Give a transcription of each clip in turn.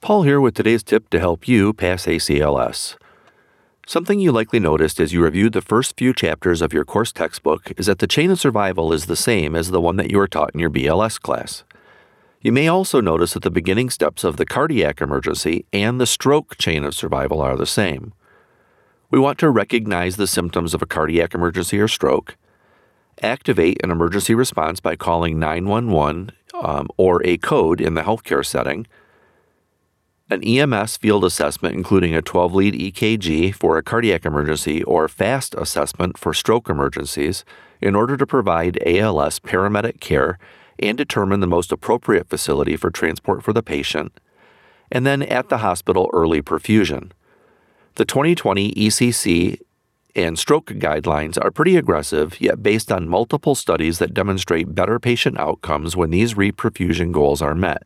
Paul here with today's tip to help you pass ACLS. Something you likely noticed as you reviewed the first few chapters of your course textbook is that the chain of survival is the same as the one that you were taught in your BLS class. You may also notice that the beginning steps of the cardiac emergency and the stroke chain of survival are the same. We want to recognize the symptoms of a cardiac emergency or stroke, activate an emergency response by calling 911 or a code in the healthcare setting, an EMS field assessment including a 12-lead EKG for a cardiac emergency or FAST assessment for stroke emergencies in order to provide ALS paramedic care and determine the most appropriate facility for transport for the patient, and then at the hospital early perfusion. The 2020 ECC and stroke guidelines are pretty aggressive, yet based on multiple studies that demonstrate better patient outcomes when these reperfusion goals are met.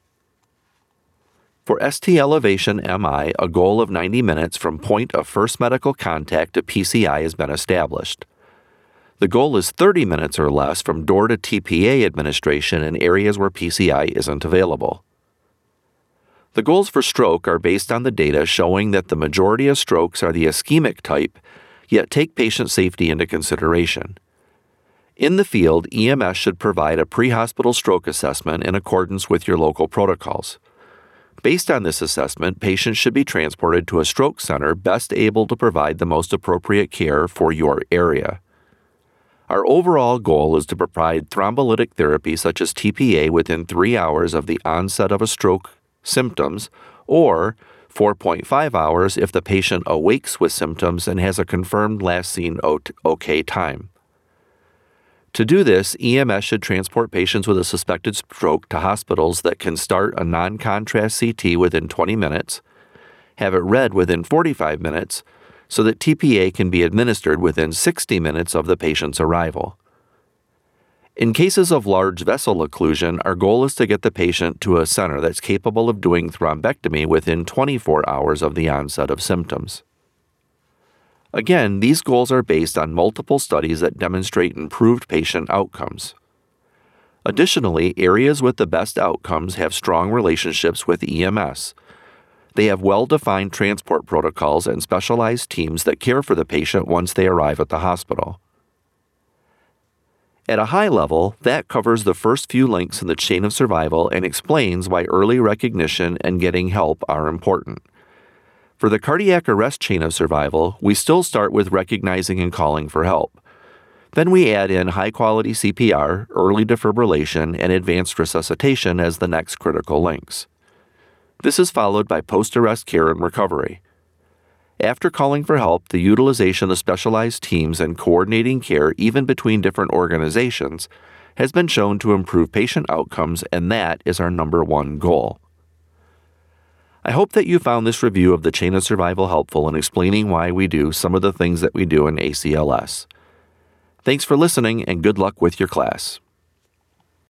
For ST elevation MI, a goal of 90 minutes from point of first medical contact to PCI has been established. The goal is 30 minutes or less from door to TPA administration in areas where PCI isn't available. The goals for stroke are based on the data showing that the majority of strokes are the ischemic type, yet take patient safety into consideration. In the field, EMS should provide a pre-hospital stroke assessment in accordance with your local protocols. Based on this assessment, patients should be transported to a stroke center best able to provide the most appropriate care for your area. Our overall goal is to provide thrombolytic therapy such as TPA within 3 hours of the onset of a stroke symptoms, or 4.5 hours if the patient awakes with symptoms and has a confirmed last seen OK time. To do this, EMS should transport patients with a suspected stroke to hospitals that can start a non-contrast CT within 20 minutes, have it read within 45 minutes, so that TPA can be administered within 60 minutes of the patient's arrival. In cases of large vessel occlusion, our goal is to get the patient to a center that's capable of doing thrombectomy within 24 hours of the onset of symptoms. Again, these goals are based on multiple studies that demonstrate improved patient outcomes. Additionally, areas with the best outcomes have strong relationships with EMS. They have well-defined transport protocols and specialized teams that care for the patient once they arrive at the hospital. At a high level, that covers the first few links in the chain of survival and explains why early recognition and getting help are important. For the cardiac arrest chain of survival, we still start with recognizing and calling for help. Then we add in high-quality CPR, early defibrillation, and advanced resuscitation as the next critical links. This is followed by post-arrest care and recovery. After calling for help, the utilization of specialized teams and coordinating care even between different organizations has been shown to improve patient outcomes, and that is our number one goal. I hope that you found this review of the chain of survival helpful in explaining why we do some of the things that we do in ACLS. Thanks for listening and good luck with your class.